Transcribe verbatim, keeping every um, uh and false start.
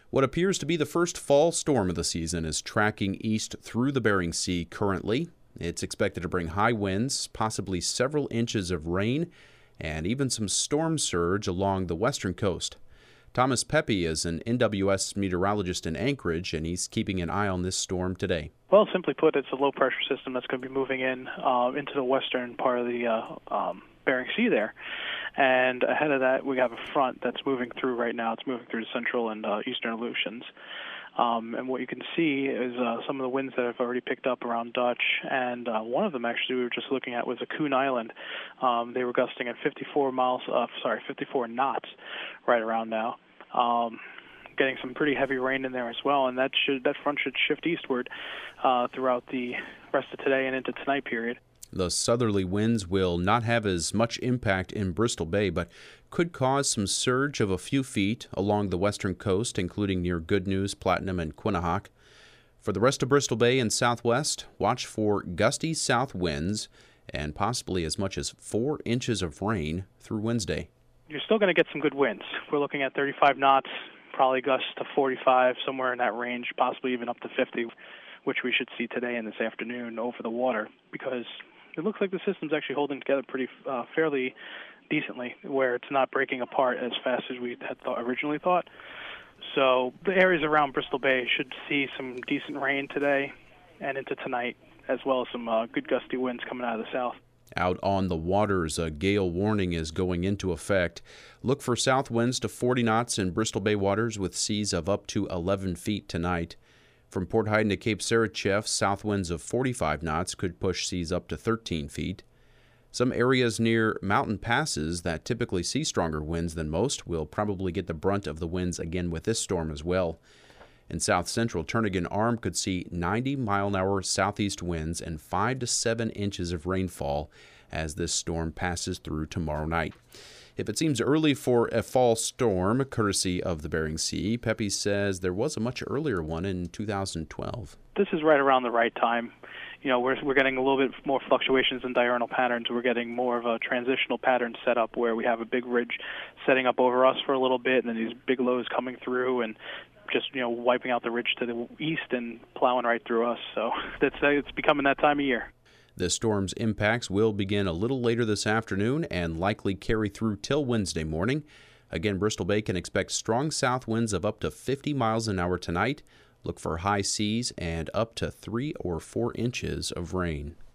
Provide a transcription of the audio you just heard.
What appears to be the first fall storm of the season is tracking east through the Bering Sea currently. It's expected to bring high winds, possibly several inches of rain, and even some storm surge along the western coast. Thomas Pepe is an N W S meteorologist in Anchorage, and he's keeping an eye on this storm today. Well, simply put, it's a low-pressure system that's going to be moving in uh, into the western part of the uh, um, Bering Sea there. And ahead of that, we have a front that's moving through right now. It's moving through the central and uh, eastern Aleutians. Um, and what you can see is uh, some of the winds that have already picked up around Dutch, and uh, one of them actually we were just looking at was Coon Island. Um, they were gusting at fifty-four miles, uh, sorry, fifty-four knots right around now. Um, getting some pretty heavy rain in there as well, and that should that front should shift eastward uh, throughout the rest of today and into tonight period. The southerly winds will not have as much impact in Bristol Bay, but could cause some surge of a few feet along the western coast, including near Good News, Platinum, and Quinnahock. For the rest of Bristol Bay and southwest, watch for gusty south winds and possibly as much as four inches of rain through Wednesday. You're still going to get some good winds. We're looking at thirty-five knots, probably gusts to forty-five, somewhere in that range, possibly even up to fifty, which we should see today and this afternoon over the water, because it looks like the system's actually holding together pretty uh, fairly decently, where it's not breaking apart as fast as we had thought, originally thought. So the areas around Bristol Bay should see some decent rain today and into tonight, as well as some uh, good gusty winds coming out of the south. Out on the waters, a gale warning is going into effect. Look for south winds to forty knots in Bristol Bay waters with seas of up to eleven feet tonight. From Port Heiden to Cape Sarachev, south winds of forty-five knots could push seas up to thirteen feet. Some areas near mountain passes that typically see stronger winds than most will probably get the brunt of the winds again with this storm as well. In south-central Turnagain Arm could see ninety mile an hour southeast winds and five to seven inches of rainfall as this storm passes through tomorrow night. If it seems early for a fall storm, courtesy of the Bering Sea, Pepe says there was a much earlier one in two thousand twelve. This is right around the right time. You know, we're we're getting a little bit more fluctuations in diurnal patterns. We're getting more of a transitional pattern set up where we have a big ridge setting up over us for a little bit, and then these big lows coming through and just, you know, wiping out the ridge to the east and plowing right through us. So that's it's becoming that time of year. The storm's impacts will begin a little later this afternoon and likely carry through till Wednesday morning. Again, Bristol Bay can expect strong south winds of up to fifty miles an hour tonight. Look for high seas and up to three or four inches of rain.